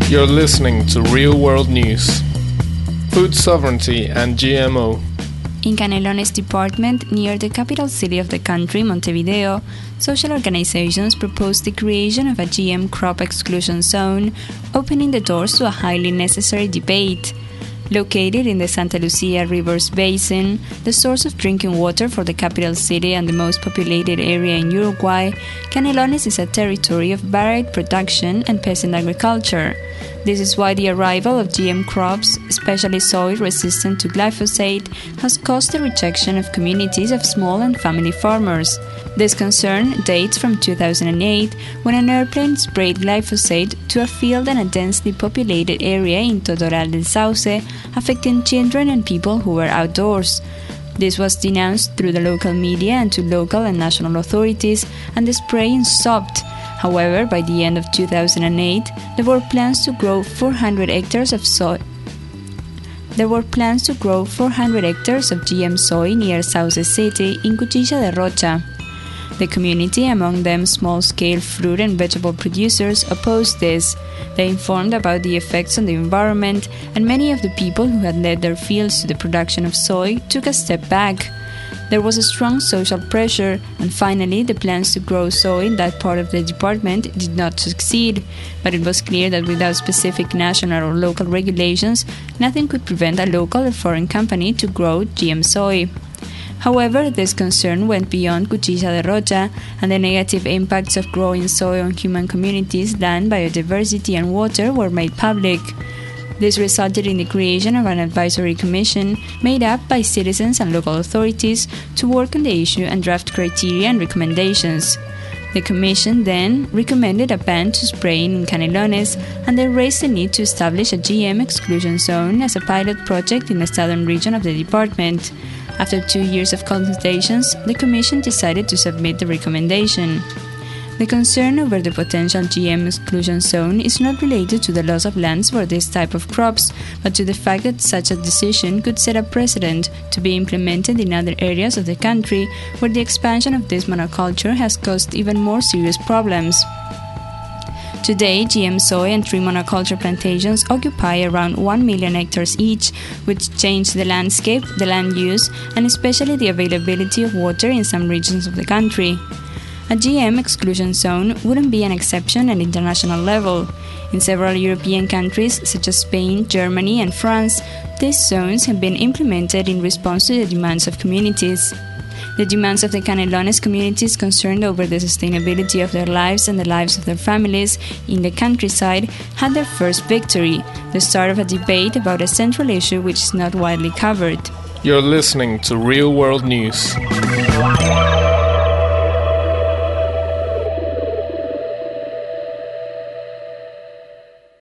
You're listening to Real World News. Food sovereignty and GMO. In Canelones department, near the capital city of the country, Montevideo, social organizations proposed the creation of a GM crop exclusion zone, opening the doors to a highly necessary debate. Located in the Santa Lucia Rivers Basin, the source of drinking water for the capital city and the most populated area in Uruguay, Canelones is a territory of varied production and peasant agriculture. This is why the arrival of GM crops, especially soy resistant to glyphosate, has caused the rejection of communities of small and family farmers. This concern dates from 2008, when an airplane sprayed glyphosate to a field and a densely populated area in Totoral del Sauce, affecting children and people who were outdoors. This was denounced through the local media and to local and national authorities, and the spraying stopped. However, by the end of 2008, there were plans to grow 400 hectares of soy. There were plans to grow 400 hectares of GM soy near Sauce City in Cuchilla de Rocha. The community, among them small-scale fruit and vegetable producers, opposed this. They informed about the effects on the environment, and many of the people who had led their fields to the production of soy took a step back. There was a strong social pressure, and finally the plans to grow soy in that part of the department did not succeed, but it was clear that without specific national or local regulations, nothing could prevent a local or foreign company to grow GM soy. However, this concern went beyond Cuchilla de Rocha, and the negative impacts of growing soy on human communities, land, biodiversity, and water were made public. This resulted in the creation of an advisory commission made up by citizens and local authorities to work on the issue and draft criteria and recommendations. The commission then recommended a ban to spraying in Canelones, and they raised the need to establish a GM exclusion zone as a pilot project in the southern region of the department. After 2 years of consultations, the Commission decided to submit the recommendation. The concern over the potential GM exclusion zone is not related to the loss of lands for this type of crops, but to the fact that such a decision could set a precedent to be implemented in other areas of the country where the expansion of this monoculture has caused even more serious problems. Today, GM soy and tree monoculture plantations occupy around 1 million hectares each, which change the landscape, the land use, and especially the availability of water in some regions of the country. A GM exclusion zone wouldn't be an exception at international level. In several European countries, such as Spain, Germany, and France, these zones have been implemented in response to the demands of communities. The demands of the Canelones communities concerned over the sustainability of their lives and the lives of their families in the countryside had their first victory, the start of a debate about a central issue which is not widely covered. You're listening to Real World News.